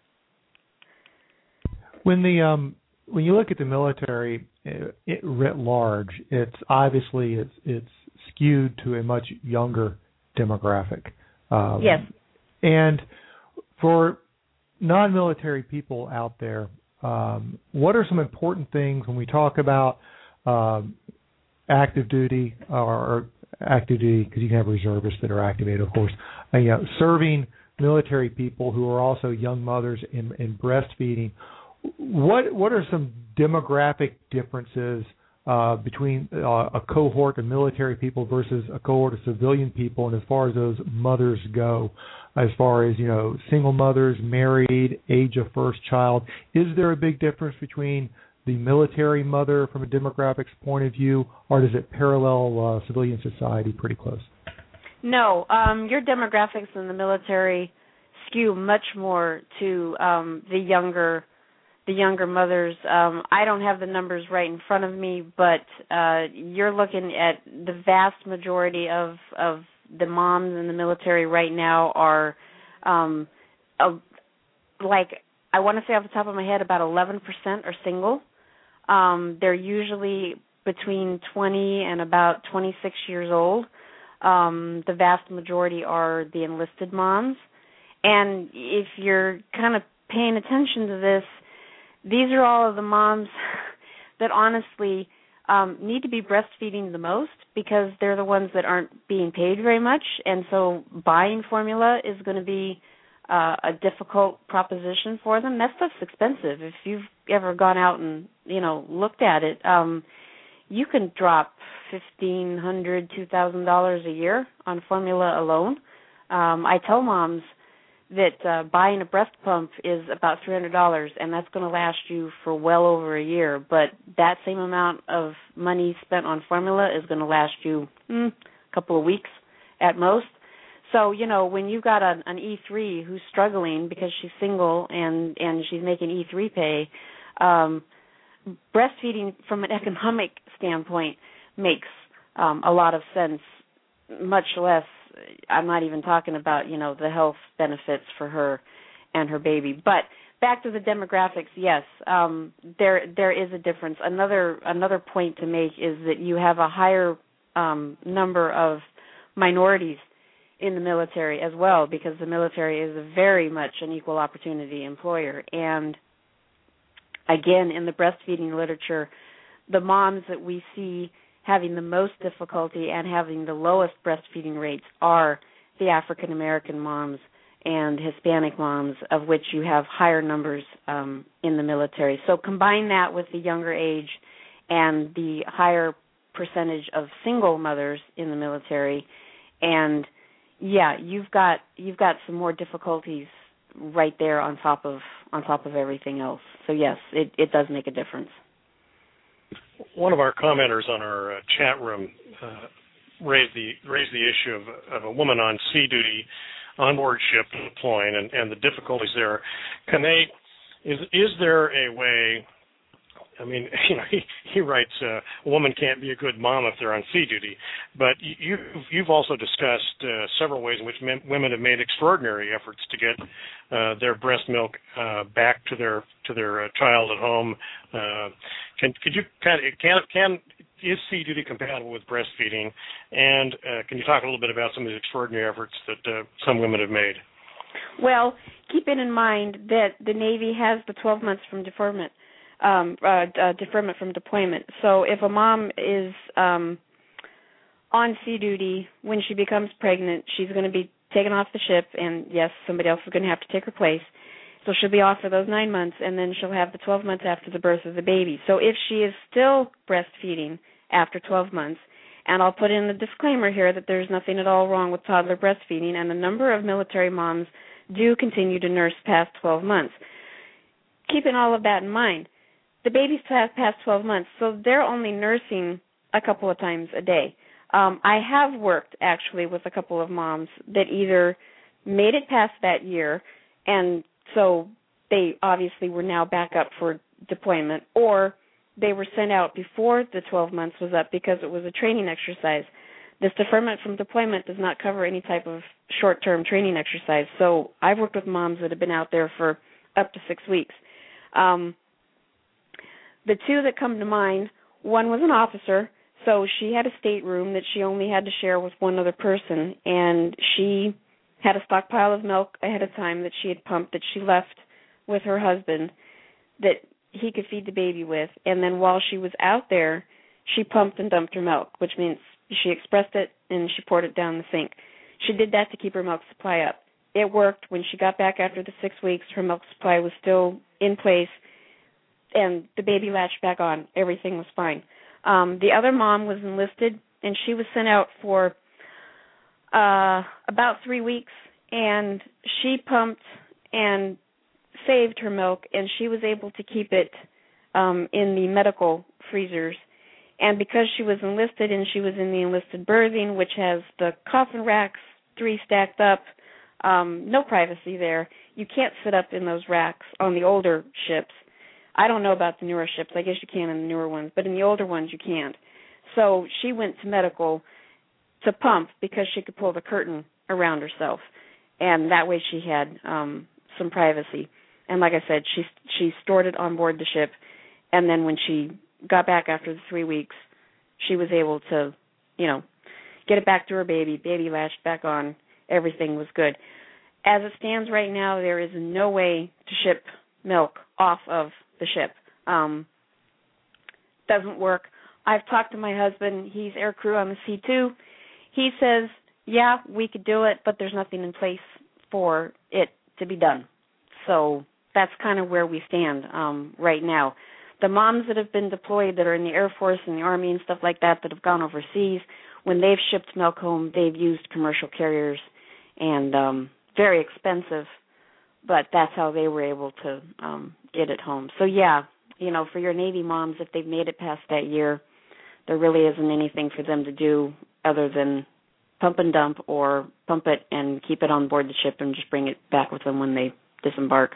When the um, when you look at the military it, it, writ large, it's obviously it's it's skewed to a much younger demographic. Um, yes. And for non-military people out there, um, what are some important things when we talk about um, active duty or, or active duty, because you can have reservists that are activated, of course, and, you know, serving military people who are also young mothers in, in breastfeeding. What what are some demographic differences uh, between uh, a cohort of military people versus a cohort of civilian people, and as far as those mothers go, as far as, you know, single mothers, married, age of first child, is there a big difference between the military mother from a demographics point of view, or does it parallel uh, civilian society pretty close? No, um, your demographics in the military skew much more to um, the younger the younger mothers. Um, I don't have the numbers right in front of me, but uh, you're looking at the vast majority of, of the moms in the military right now are um, uh, like, I want to say off the top of my head, about eleven percent are single. Um, they're usually between twenty and about twenty-six years old. Um, the vast majority are the enlisted moms. And if you're kind of paying attention to this, these are all of the moms that honestly um, need to be breastfeeding the most, because they're the ones that aren't being paid very much. And so buying formula is going to be uh, a difficult proposition for them. That stuff's expensive. If you've ever gone out and, you know, looked at it, um, you can drop fifteen hundred dollars, two thousand dollars a year on formula alone. Um, I tell moms that uh, buying a breast pump is about three hundred dollars, and that's going to last you for well over a year. But that same amount of money spent on formula is going to last you mm, a couple of weeks at most. So, you know, when you've got a, an E three who's struggling because she's single and, and she's making E three pay, um, breastfeeding from an economic standpoint makes um, a lot of sense, much less, I'm not even talking about, you know, the health benefits for her and her baby. But back to the demographics, yes, um, there there is a difference. Another another point to make is that you have a higher um, number of minorities in the military as well, because the military is a very much an equal opportunity employer. And again, in the breastfeeding literature, the moms that we see having the most difficulty and having the lowest breastfeeding rates are the African American moms and Hispanic moms, of which you have higher numbers um, in the military. So combine that with the younger age and the higher percentage of single mothers in the military, and yeah, you've got you've got some more difficulties right there on top of on top of everything else. So yes, it, it does make a difference. One of our commenters on our uh, chat room uh, raised the raised the issue of, of a woman on sea duty, onboard ship deploying, and, and the difficulties there. Can they? Is is there a way? I mean, you know, he, he writes, uh, a woman can't be a good mom if they're on sea duty. But you, you've also discussed uh, several ways in which men, women have made extraordinary efforts to get uh, their breast milk uh, back to their to their uh, child at home. Uh, can could you kind of can can is sea duty compatible with breastfeeding? And uh, can you talk a little bit about some of the extraordinary efforts that uh, some women have made? Well, keeping in mind that the Navy has the twelve months from deferment. Um, uh, uh, deferment from deployment. So if a mom is um, on sea duty when she becomes pregnant, she's going to be taken off the ship, and yes, somebody else is going to have to take her place. So she'll be off for those nine months, and then she'll have the twelve months after the birth of the baby. So if she is still breastfeeding after twelve months, and I'll put in the disclaimer here that there's nothing at all wrong with toddler breastfeeding, and a number of military moms do continue to nurse past twelve months. Keeping all of that in mind, the baby's past, past twelve months, so they're only nursing a couple of times a day. Um, I have worked, actually, with a couple of moms that either made it past that year, and so they obviously were now back up for deployment, or they were sent out before the twelve months was up because it was a training exercise. This deferment from deployment does not cover any type of short-term training exercise, so I've worked with moms that have been out there for up to six weeks. Um, The two that come to mind, one was an officer, so she had a stateroom that she only had to share with one other person, and she had a stockpile of milk ahead of time that she had pumped that she left with her husband that he could feed the baby with, and then while she was out there, she pumped and dumped her milk, which means she expressed it and she poured it down the sink. She did that to keep her milk supply up. It worked. When she got back after the six weeks, her milk supply was still in place, and the baby latched back on. Everything was fine. Um, the other mom was enlisted, and she was sent out for uh, about three weeks, and she pumped and saved her milk, and she was able to keep it um, in the medical freezers. And because she was enlisted and she was in the enlisted berthing, which has the coffin racks, three stacked up, um, no privacy there. You can't sit up in those racks on the older ships. I don't know about the newer ships. I guess you can in the newer ones, but in the older ones you can't. So she went to medical to pump because she could pull the curtain around herself, and that way she had um, some privacy. And like I said, she she stored it on board the ship, and then when she got back after the three weeks, she was able to, you know, get it back to her baby. Baby latched back on. Everything was good. As it stands right now, there is no way to ship milk off of the ship. Um, doesn't work. I've talked to my husband. He's air crew on the C two. He says, yeah, we could do it, but there's nothing in place for it to be done. So that's kind of where we stand um, right now. The moms that have been deployed that are in the Air Force and the Army and stuff like that that have gone overseas, when they've shipped milk home, they've used commercial carriers, and um, very expensive, but that's how they were able to um, get it home. So, yeah, you know, for your Navy moms, if they've made it past that year, there really isn't anything for them to do other than pump and dump or pump it and keep it on board the ship and just bring it back with them when they disembark.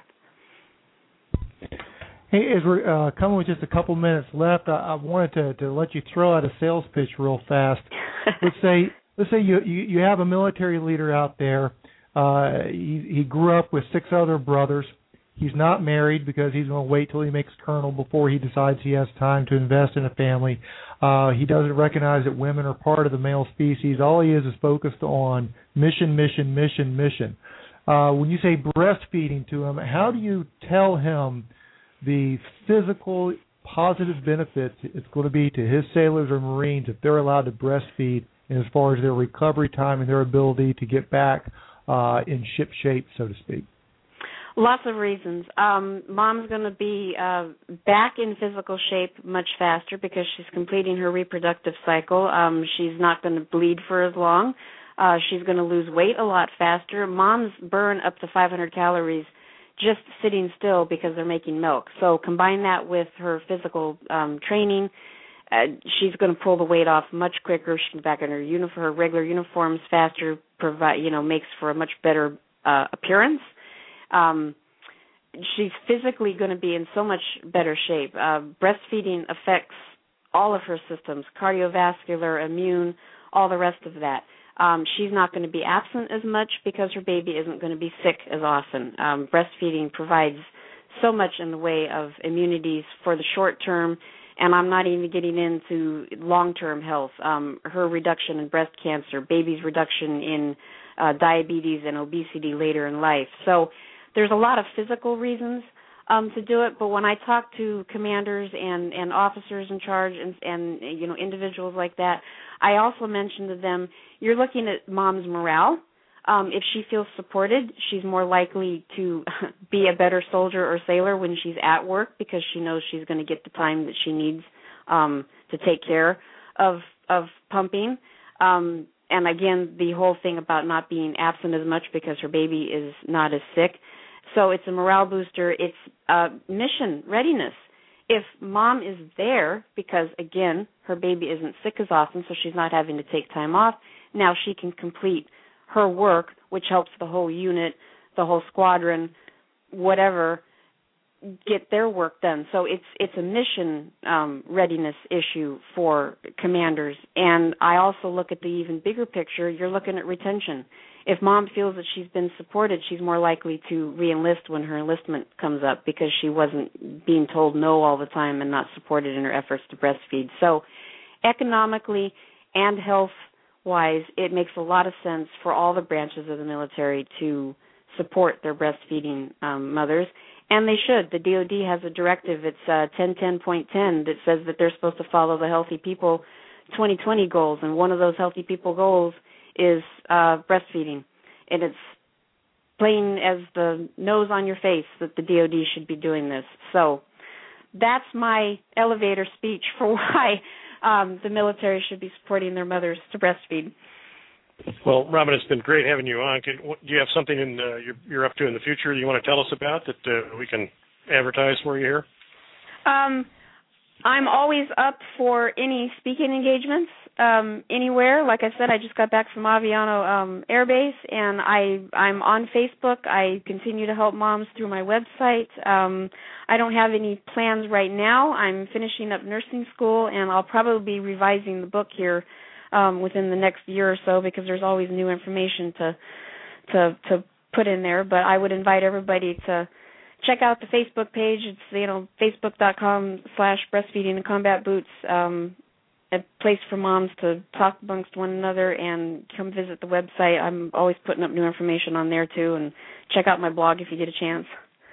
Hey, as we're uh, coming with just a couple minutes left, I, I wanted to, to let you throw out a sales pitch real fast. let's say let's say you, you, you have a military leader out there. Uh, he, he grew up with six other brothers. He's not married because he's going to wait till he makes colonel before he decides he has time to invest in a family. Uh, he doesn't recognize that women are part of the male species. All he is is focused on mission, mission, mission, mission. Uh, when you say breastfeeding to him, how do you tell him the physical positive benefits it's going to be to his sailors or Marines if they're allowed to breastfeed, and as far as their recovery time and their ability to get back uh, in ship shape, so to speak? Lots of reasons. Um, mom's going to be uh, back in physical shape much faster because she's completing her reproductive cycle. Um, she's not going to bleed for as long. Uh, she's going to lose weight a lot faster. Moms burn up to five hundred calories just sitting still because they're making milk. So combine that with her physical um, training. Uh, she's going to pull the weight off much quicker. She's back in her uniform, her regular uniforms faster. Provide, you know, makes for a much better uh, appearance. Um, she's physically going to be in so much better shape. Uh, breastfeeding affects all of her systems, cardiovascular, immune, all the rest of that. Um, she's not going to be absent as much because her baby isn't going to be sick as often. Um, breastfeeding provides so much in the way of immunities for the short term, and I'm not even getting into long-term health. Um, her reduction in breast cancer, baby's reduction in uh, diabetes and obesity later in life. So there's a lot of physical reasons um, to do it, but when I talk to commanders and, and officers in charge and, and you know individuals like that, I also mention to them, you're looking at mom's morale. Um, if she feels supported, she's more likely to be a better soldier or sailor when she's at work because she knows she's going to get the time that she needs um, to take care of of pumping. Um, and again, the whole thing about not being absent as much because her baby is not as sick. So it's a morale booster. It's uh, mission readiness. If mom is there because, again, her baby isn't sick as often, so she's not having to take time off, now she can complete her work, which helps the whole unit, the whole squadron, whatever, get their work done. So it's it's a mission um, readiness issue for commanders. And I also look at the even bigger picture. You're looking at retention. If mom feels that she's been supported, she's more likely to re-enlist when her enlistment comes up because she wasn't being told no all the time and not supported in her efforts to breastfeed. So economically and health-wise, it makes a lot of sense for all the branches of the military to support their breastfeeding um, mothers. And they should. The D O D has a directive. It's uh, ten ten point ten that says that they're supposed to follow the Healthy People twenty twenty goals. And one of those Healthy People goals is uh, breastfeeding. And it's plain as the nose on your face that the D O D should be doing this. So that's my elevator speech for why um, the military should be supporting their mothers to breastfeed. Well, Robin, it's been great having you on. Can, do you have something in uh, you're, you're up to in the future you want to tell us about that uh, we can advertise for you here? Um, I'm always up for any speaking engagements um, anywhere. Like I said, I just got back from Aviano um, Air Base, and I, I'm on Facebook. I continue to help moms through my website. Um, I don't have any plans right now. I'm finishing up nursing school, and I'll probably be revising the book here Um, within the next year or so because there's always new information to to to put in there. But I would invite everybody to check out the Facebook page. It's, you know, facebook.com slash breastfeeding and combat boots, um, a place for moms to talk amongst one another and come visit the website. I'm always putting up new information on there, too, and check out my blog if you get a chance.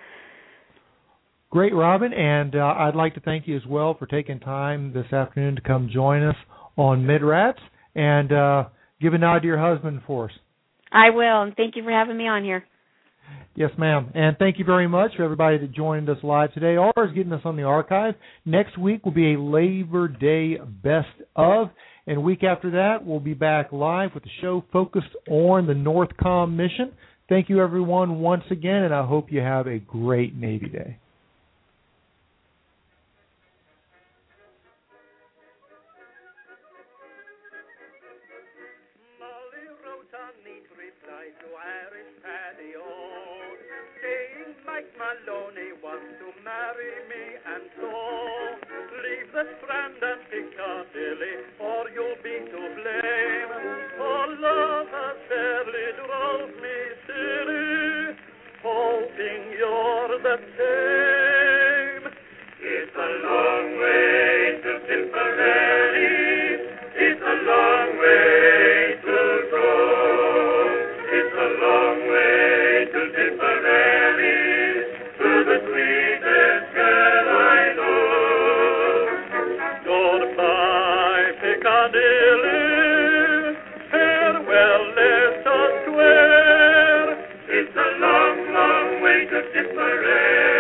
Great, Robin, and uh, I'd like to thank you as well for taking time this afternoon to come join us on MidRats, and uh, give a nod to your husband for us. I will, and thank you for having me on here. Yes, ma'am. And thank you very much for everybody that joined us live today or is getting us on the archive. Next week will be a Labor Day Best Of, and a week after that we'll be back live with the show focused on the NORTHCOM mission. Thank you, everyone, once again, and I hope you have a great Navy Day. Mike Maloney wants to marry me, and so leave the Strand and Piccadilly, or you'll be to blame. For love has fairly drove me silly, hoping you're the same. It's a long way to Tipperary. It's a long way to go. It's a long way to Tipperary, to the sweetest girl I know. Goodbye, Piccadilly. Farewell, let us swear. It's a long, long way to Tipperary.